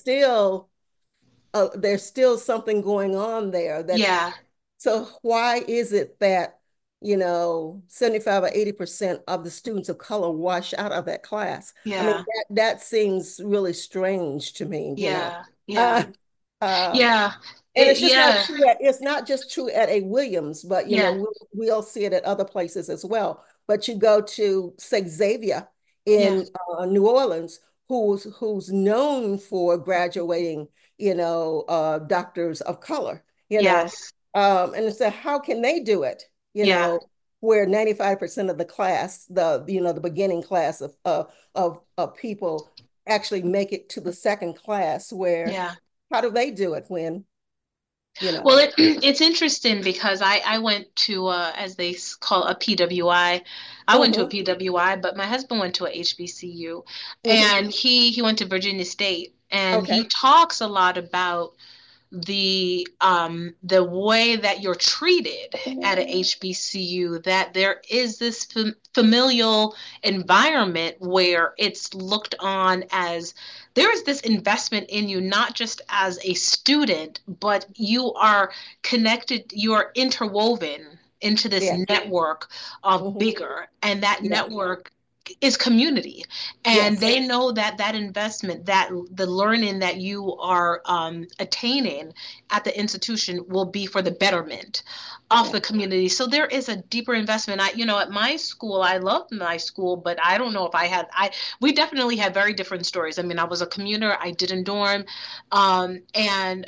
there's still something going on there that, Yeah. so why is it that 75 or 80% of the students of color wash out of that class? I mean, Yeah. that seems really strange to me. Yeah. Yeah. uh, uh, Yeah. and it's just not Yeah. true it's not just true at a Williams, but Yeah. we'll see it at other places as well. But you go to, say, Xavier Yeah. in New Orleans, who's known for graduating, doctors of color, Yes. and so how can they do it, Yeah. where 95% of the class, the beginning class of people actually make it to the second class, where Yeah. how do they do it when, you Well, know? it's interesting because I went to as they call a PWI. I went to a Hmm. PWI, but my husband went to a HBCU, Hmm. and he went to Virginia State, and he Okay. talks a lot about the way that you're treated at a HBCU, that there is this familial environment where it's looked on as there is this investment in you, not just as a student, but you are connected, you are interwoven into this Yes. network of Hmm. bigger, and that Yes. network is community, and Yes. they know that that investment, that the learning that you are attaining at the institution will be for the betterment of Yeah. the community. So there is a deeper investment. At my school, I loved my school, but I don't know if we definitely had very different stories. I mean, I was a commuter, I didn't dorm, and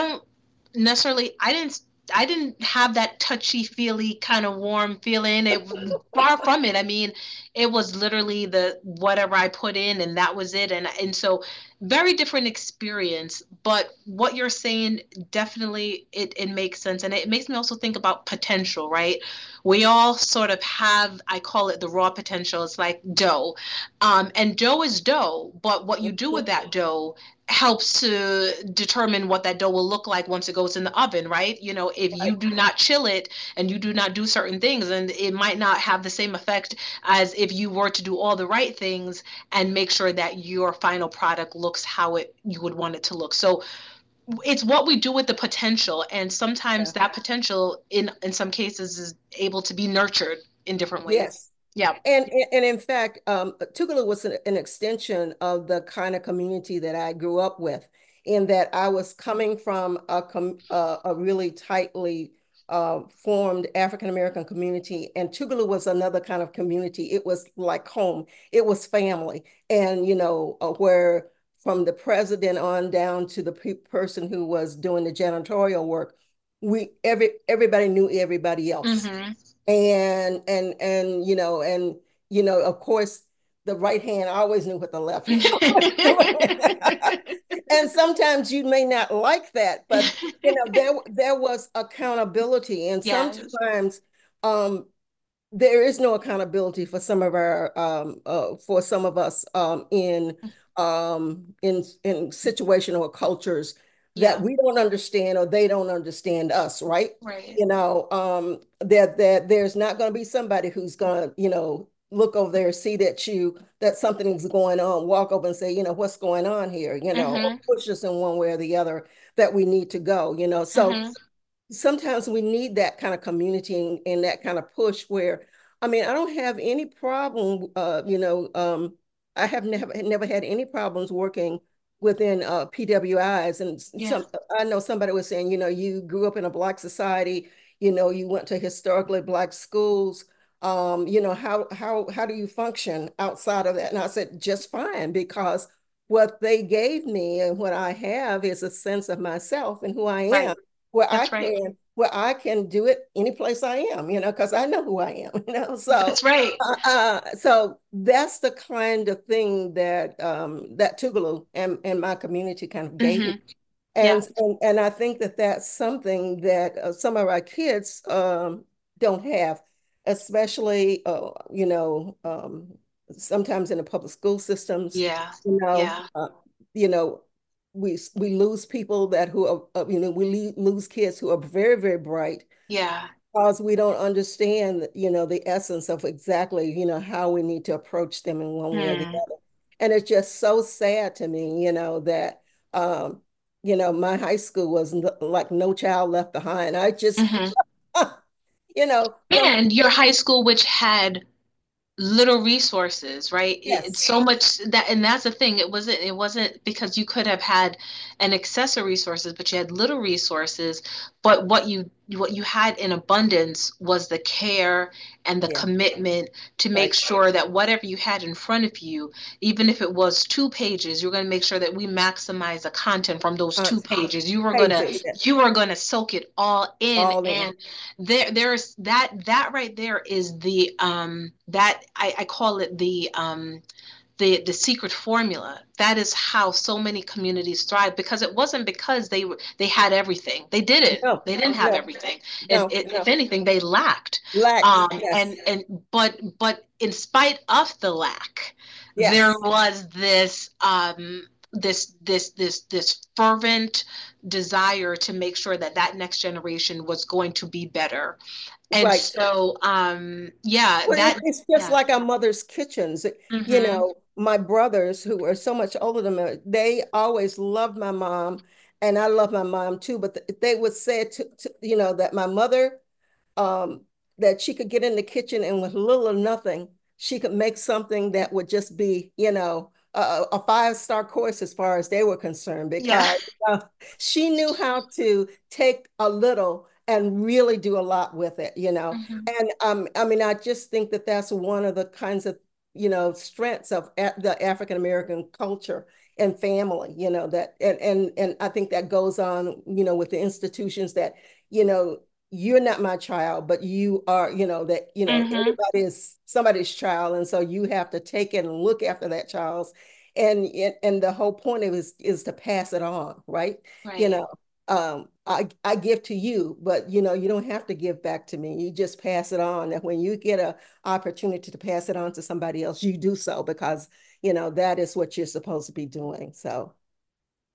I didn't have that touchy feely kind of warm feeling. It was far from it. I mean, it was literally the whatever I put in and that was it. And so very different experience. But what you're saying, definitely it makes sense. And it makes me also think about potential, right? We all sort of have, I call it the raw potential. It's like dough. And dough is dough, but what you do with Mhm. that dough helps to determine what that dough will look like once it goes in the oven, right? You know, if you Right. do not chill it and you do not do certain things, and it might not have the same effect as if you were to do all the right things and make sure that your final product looks how it you would want it to look. So it's what we do with the potential, and sometimes Yeah. that potential in some cases is able to be nurtured in different ways. Yes. Yeah. And in fact, Tougaloo was an extension of the kind of community that I grew up with, in that I was coming from a really tightly formed African American community, and Tougaloo was another kind of community. It was like home. It was family, and where from the president on down to the person who was doing the janitorial work, everybody knew everybody else, Mm-hmm. and of course the right hand always knew what the left hand was doing. And sometimes you may not like that, but there was accountability, and Yes. sometimes there is no accountability for some of our for some of us in situational cultures that Yeah. we don't understand, or they don't understand us, right? Right. There's not going to be somebody who's going to look over there, see that something's going on, walk over and say, what's going on here, or Mm-hmm. push us in one way or the other that we need to go, so Mm-hmm. sometimes we need that kind of community, and that kind of push where, I mean, I don't have any problem, I have never had any problems working within PWIs. And Yeah. I know somebody was saying, you grew up in a Black society, you went to historically Black schools. How do you function outside of that? And I said, just fine, because what they gave me and what I have is a sense of myself and who I Right. am, where I That's right. can where I can do it any place I am, because I know who I am, That's right. So that's the kind of thing that Tougaloo and my community kind of gave me. Mm-hmm. Yeah. And I think that that's something that some of our kids don't have, especially sometimes in the public school systems. Yeah. You know, Yeah. uh, you know, we lose people that who are we lose kids who are very, very bright, Yeah. because we don't understand the essence of exactly how we need to approach them in one way or the Hmm. other. And it's just so sad to me, that um my high school was like No Child Left Behind. I just Mm-hmm. from And your high school, which had little resources, right? It's yes, so much that, and that's the thing. It wasn't because you could have had an excess of resources, but you had little resources. But what you had in abundance was the care and the yeah, commitment to make right, sure that whatever you had in front of you, even if it was 2 pages, you're going to make sure that we maximize the content from those two aunt pages. You were gonna pages, yeah, you were gonna soak it all in, all in, and there's that right there is the that I call it the secret formula. That is how so many communities thrive, because it wasn't because they had everything. They didn't. no, They didn't have no, everything. If no, anything, they lacked. lacked, yes, But in spite of the lack, there yes, was this fervent desire to make sure that that next generation was going to be better. And right. so yeah, Well, that it's just yeah. like our mother's kitchens. Mm-hmm. My brothers, who are so much older than me, they always loved my mom, and I love my mom too. But they would say that my mother, um, that she could get in the kitchen, and with little or nothing, she could make something that would just be, a five-star course as far as they were concerned, Yeah. because she knew how to take a little and really do a lot with it, Mm-hmm. and I mean, I just think that that's one of the kinds of, strengths of the African American culture and family, that and I think that goes on, with the institutions that, you know, you're not my child, but you are, that, Mm-hmm. everybody is somebody's child. And so you have to take it and look after that child's. And the whole point of it is to pass it on, right? You Right. know, I give to you, but you don't have to give back to me. You just pass it on. And when you get a opportunity to pass it on to somebody else, you do so, because that is what you're supposed to be doing. So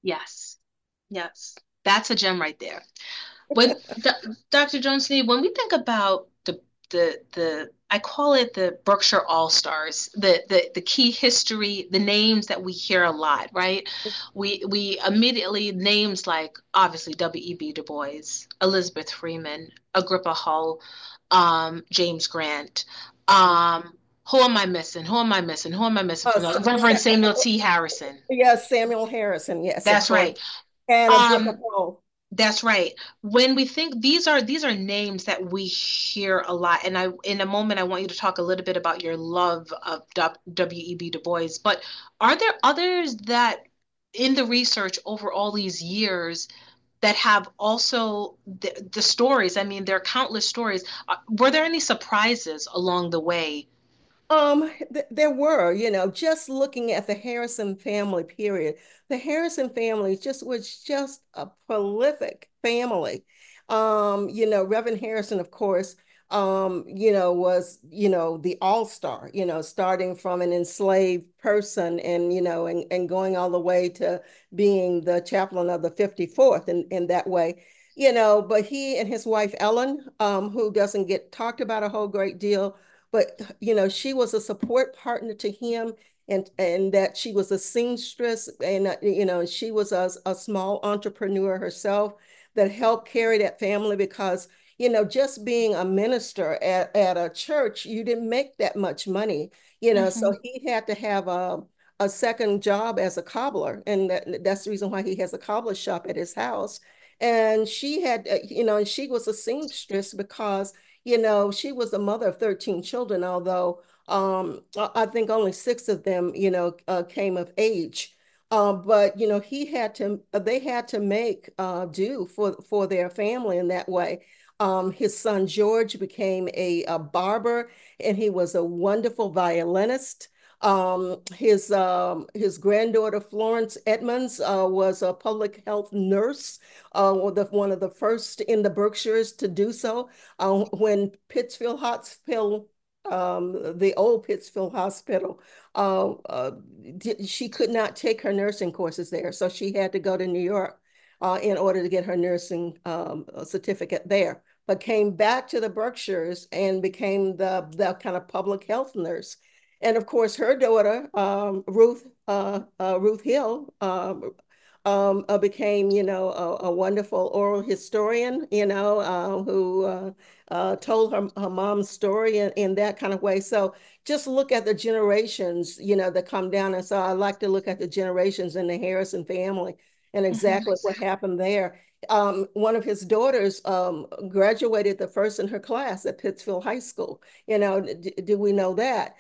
Yes. Yes. That's a gem right there. When Dr. Jones Sneed, when we think about the I call it the Berkshire All-Stars, the key history, the names that we hear a lot, right? We immediately names like obviously W.E.B. Du Bois, Elizabeth Freeman, Agrippa Hull, James Grant. Who am I missing? Who am I missing? Who am I missing Oh, from Reverend Samuel T. Harrison? yes, Samuel Harrison. Yes, of That's course. right. And Agrippa Um, Poe. That's right. When we think these are names that we hear a lot, and I in a moment I want you to talk a little bit about your love of W.E.B. Du Bois. But are there others that in the research over all these years that have also the stories? I mean, there are countless stories. Were there any surprises along the way? There were, just looking at the Harrison family, period. The Harrison family just was just a prolific family. Reverend Harrison, of course, was, the all-star, starting from an enslaved person and going all the way to being the chaplain of the 54th in that way. But he and his wife Ellen, who doesn't get talked about a whole great deal, but she was a support partner to him, and that she was a seamstress, and she was a small entrepreneur herself that helped carry that family, because just being a minister at a church, you didn't make that much money, so Hmm. he had to have a second job as a cobbler, and that's the reason why he has a cobbler shop at his house. And she had, and she was a seamstress because she was a mother of 13 children, although I think only six of them, came of age. But they had to make do for their family in that way. His son George became a barber, and he was a wonderful violinist. His granddaughter Florence Edmonds was a public health nurse, one of the first in the Berkshires to do so. When Pittsfield Hospital, the old Pittsfield Hospital, she could not take her nursing courses there, so she had to go to New York in order to get her nursing certificate there. But came back to the Berkshires and became the kind of public health nurse. And of course, her daughter, Ruth Hill, became, a wonderful oral historian, who told her mom's story in that kind of way. So just look at the generations, that come down. And so I like to look at the generations in the Harrison family and exactly what happened there. One of his daughters graduated the first in her class at Pittsfield High School. Do we know that?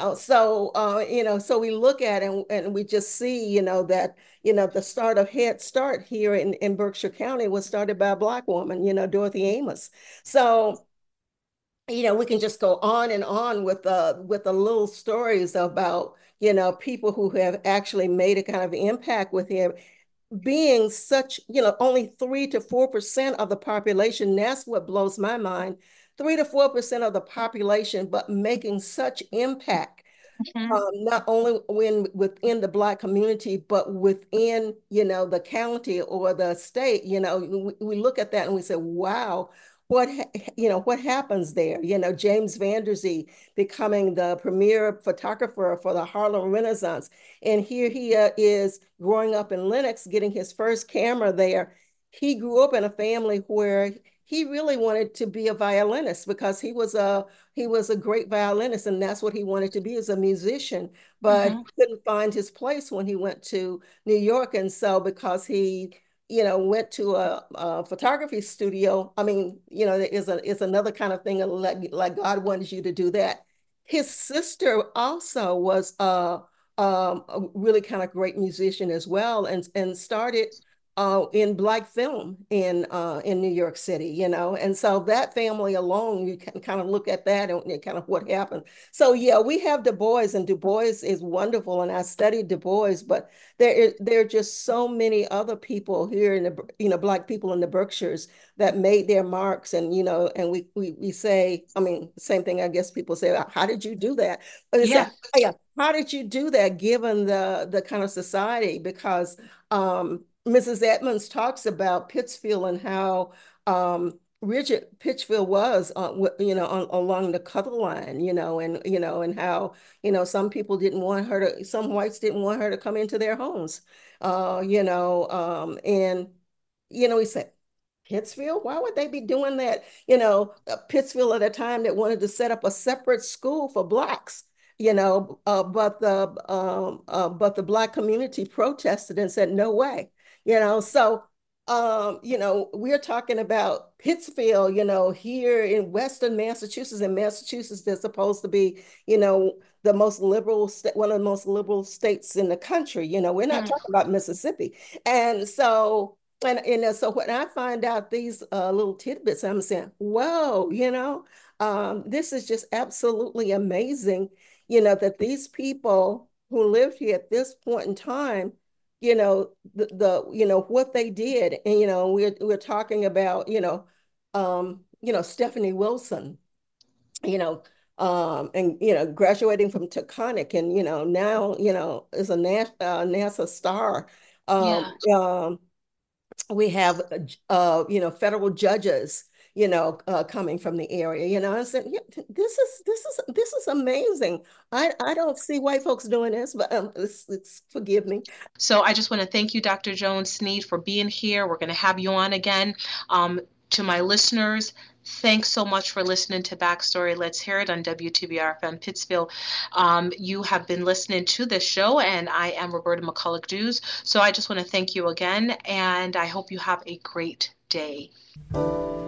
So we look at it, and we just see, that, the start of Head Start here in Berkshire County was started by a Black woman, Dorothy Amos. So, we can just go on and on with the little stories about, people who have actually made a kind of impact with him, being such, only 3 to 4% of the population. That's what blows my mind. 3 to 4% of the population, but making such impact, Hmm. not only within the Black community, but within, the county or the state. We look at that and we say, wow, what happens there? James Vanderzee becoming the premier photographer for the Harlem Renaissance. And here he is growing up in Lenox, getting his first camera there. He grew up in a family where he really wanted to be a violinist, because he was a great violinist, and that's what he wanted to be, as a musician. But he Hmm. couldn't find his place when he went to New York, and so because he went to a photography studio. I mean, it's another kind of thing, like God wanted you to do that. His sister also was a really kind of great musician as well, and started in Black film in New York City, and so that family alone, you can kind of look at that and kind of what happened. So yeah, we have Du Bois, and Du Bois is wonderful, and I studied Du Bois, but there are just so many other people here in the, Black people in the Berkshires that made their marks, and we say, I mean, same thing, I guess people say, how did you do that? But it's Yeah. like, yeah, how did you do that given the kind of society? Because Mrs. Edmonds talks about Pittsfield and how rigid Pittsfield was, along the color line, and how, some people didn't want her to, some whites didn't want her to come into their homes, and, he said, Pittsfield, why would they be doing that? Pittsfield at a time that wanted to set up a separate school for blacks, but the black community protested and said, no way, so we're talking about Pittsfield, here in Western Massachusetts. And Massachusetts, they're supposed to be, the most liberal one of the most liberal states in the country. We're not talking about Mississippi. And so, so when I find out these little tidbits, I'm saying, whoa, this is just absolutely amazing, that these people who lived here at this point in time, what they did. And, we're talking about, Stephanie Wilson, and, graduating from Taconic and, now, is a NASA star. Yeah. We have, federal judges, coming from the area, I said, yeah, this is amazing. I don't see white folks doing this, but forgive me. So I just want to thank you, Dr. Jones-Sneed, for being here. We're going to have you on again. To my listeners, thanks so much for listening to Backstory. Let's hear it on WTBR-FM Pittsfield. You have been listening to this show, and I am Roberta McCulloch-Dews. So I just want to thank you again, and I hope you have a great day.